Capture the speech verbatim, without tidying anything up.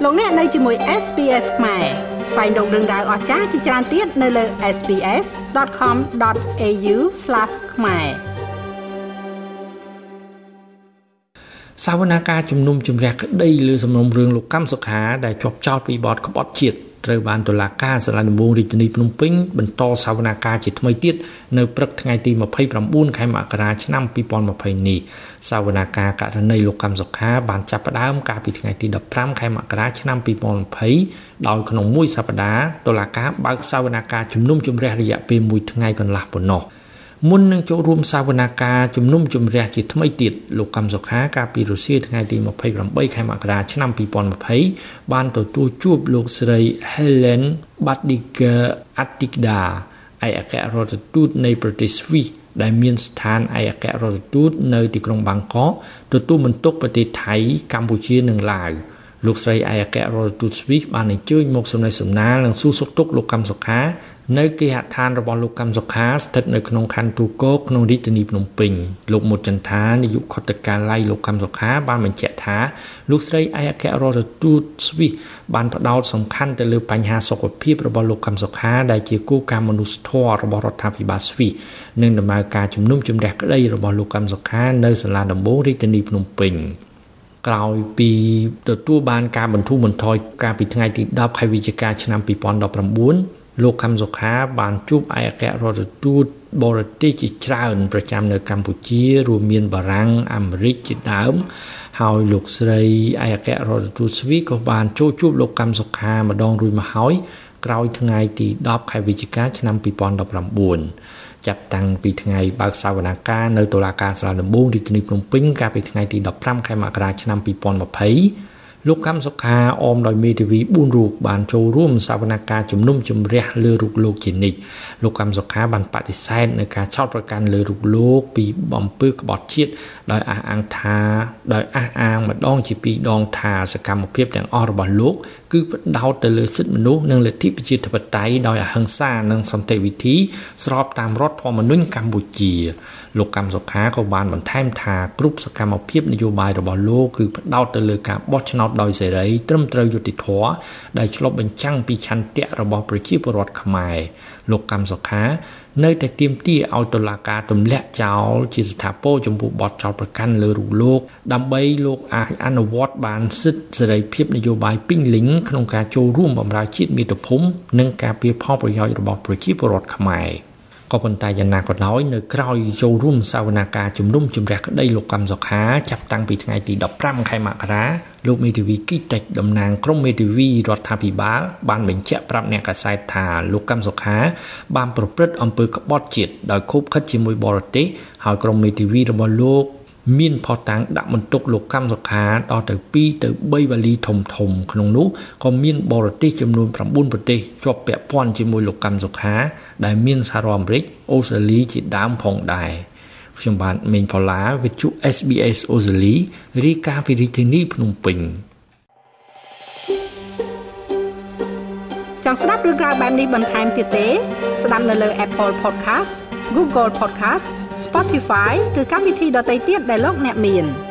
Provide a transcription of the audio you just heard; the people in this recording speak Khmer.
លោកអ្នកនៅជាមួយ เอส บี เอส ខ្មែរស្វែងរកដឹងដៅអស្ចារ្យជាច្រើនទៀតនៅលើ เอส บี เอส ដត com ដត เอ ยู ស្លាស ខ្មែរសវនកម្មជំនុំជម្រះក្តីលើសំណុំរឿងលោកកម្មសុខាដែលជាប់ចោទពីបទក្បត់ជាតិត្រូវបានតុលាការសាលាដំបងរាជធានីភ្នំពេញបន្តសវនកម្មជាថ្មីទៀតនៅព្រឹកថ្ងៃទីម្ភៃប្រាំបួនខែមករាឆ្នាំពីរពាន់ម្ភៃនេះសវនកម្មករណីលោកកម្មសុខាបានចាប់ផ្ដើមកាលពីថ្ងៃទីដប់ប្រាំខែមករាឆ្នាំពីរពាន់ម្ភៃដោយក្នុងមួយសប្តាហ៍តុលាការបើកសវនកម្មជំនុំជម្រះរយៈពេលមួយថ្ងៃកន្លះប៉ុណ្ណោះមុននឹងចូលរួមសវនកម្មជំនុំជម្រះជាថ្មីទៀតលោកកម្មសុខាកាលពីរសៀលថ្ងៃទីម្ភៃប្រាំបីខែមករាឆ្នាំពីរពាន់ម្ភៃបានទទួលជួបលោកស្រី Helen Badiger Attigda ឯកអគ្គរដ្ឋទូតនៃប្រទេសស្វីសដែលមានស្ថានឯកអគ្គរដ្ឋទូតនៅទីក្រុងបាងកកទទួលបន្ទុកប្រទេសថៃកម្ពុជានិងឡាវលោកស្រីឯកអគ្គរដ្ឋទូតស្វីសបានអញ្ជើញមកសំណេះសំណាលនិងសួរសុខទុក្ខលោកកម្មសុខានៅគេហដ្ឋានរបស់លោកកម្មសុខាស្ថិតនៅក្នុងខណ្ឌទូគរក្នុងរាជធានីភ្នំពេញលោកមុតចន្ទានាយកខុទ្ទកាល័យលោកកម្មសុខាបានបញ្ជាក់ថាលោកស្រីឯកអគ្គរដ្ឋទូតស្វីសបានផ្ដោតសំខាន់ទៅលើបញ្ហាសុខភាពរបស់លោកកម្មសុខាដែលជាគោលការណ៍មនុស្សធម៌របស់រដ្ឋាភិបាលស្វីសនិងដំណើរការជំនុំជម្រះក្តីរបស់លោកកម្មសុខានៅសាលាដំបងរាជធានីភ្នំពេញក្រោយពីទទួលបានការបន្ធូរបន្ថយកាលពីថ្ងៃទីដប់ខែវិច្ឆិកាឆ្នាំពីរពាន់ដប់ប្រាំបួនលោកកម្មសុខាបានជួបឯកអគ្គរដ្ឋទូតបរទេសជាច្រើនប្រចាំនៅកម្ពុជារួមមានបារាំងអាមេរិកជាដើមហើយលោកស្រីឯកអគ្គរដ្ឋទូតស្វីសក៏បានចូលជួបលោកកម្មសុខាម្ដងរួចមកហើយក្រោយថ្ងៃទីដប់ខែវិច្ឆិកាឆ្នាំពីរពាន់ដប់ប្រាំបួនចាប់តាំងពីថ្ងៃបើកសវនកម្មនៅតុលាការសាលាដំបងរាជធានីភ្នំពេញកាលពីថ្ងៃទីដប់ប្រាំខែមករាឆ្នាំពីរពាន់ម្ភៃលោកកម្មសុខាអមដោយមេធាវីបួនរូបបានចូលរួមសវនកម្មជំនុំជម្រះលើរូបលោកជានិច្ចលោកកម្មសុខាបានបដិសេធនៅការចោទប្រកាន់លើរូបលោកពីអំពើក្បត់ជាតិដោយអះអាងថាដោយអះអាងម្ដងជាពីរដងថាសកម្មភាពទាំងអស់របស់លោកគឺផ្ដោតទៅលើសិទ្ធិមនុស្សនិងលទ្ធិប្រជាធិបតេយ្យដោយអហិង្សានិងសន្តិវិធីស្របតាមរដ្ឋធម្មនុញ្ញកម្ពុជាលោកកម្មសុខាក៏បានបន្ថែមថាគ្រប់សកម្មភាពនយោបាយរបស់លោកគឺផ្ដោតទៅលើការបោះឆ្នោតដោយសេរីត្រឹមត្រូវយុត្តិធម៌ដែលឆ្លុះបញ្ចាំងពីឆន្ទៈរបស់ប្រជាពលរដ្ឋខ្មែរលោកកម្មសុខានៅតែទាមទារឲ្យតុលាការទម្លាក់ចោលជាស្ថាពរចំពោះបទចោទប្រកាន់លើរូបលោកដើម្បីលោកអាចអនុវត្តបានសិទ្ធិសេរីភាពនយោបាយពេញលេញក្នុងការចូលរួមបម្រើជាតិមាតុភូមិនិងការពារផលប្រយោជន៍របស់ប្រជាពលរដ្ឋខ្មែរក៏ប៉ុន្តែយ៉ាងណាក៏ដោយនៅក្រៅចូលរួមសវនកម្មជំនុំជម្រះក្តីលោកកម្មសុខាចាប់តាំងពីថ្ងៃទីដប់ប្រាំខែមករាលោកមេធាវីគីតិចតំណាងក្រុមមេធាវីរដ្ឋាភិបាលបានបញ្ជាក់ប្រាប់អ្នកកាសែតថាលោកកម្មសុខាបានប្រព្រឹត្តអំពើក្បត់ជាតិដោយខូបខិតជាមួយបរទេសហើយក្រុមមេធាវីរបស់លោកមានផតតាំងដាក់បន្ទុកលោកកម្មសុខាដល់ទៅពីរទៅបីវ៉ាលីធំធំក្នុងនោះក៏មានបរទេសចំនួនប្រាំបួនប្រទេសជាប់ពាក់ព័ន្ធជាមួយលោកកម្មសុខាដែលមានសហរដ្ឋអាមេរិកអូស្ត្រាលីជាដើមផងដែរខ្ញុំបាទមេងផល្លាវិទ្យុ เอส บี เอส អូស្ត្រាលីរាយការណ៍ពីរាជធានីភ្នំពេញចង់ស្ដាប់រឿងរ៉ាវបែបនេះបន្ថែមទៀតទេស្ដាប់នៅលើ Apple Podcast Google Podcast Spotify ឬកម្មវិធីដទៃទៀតដែលលោកអ្នកមាន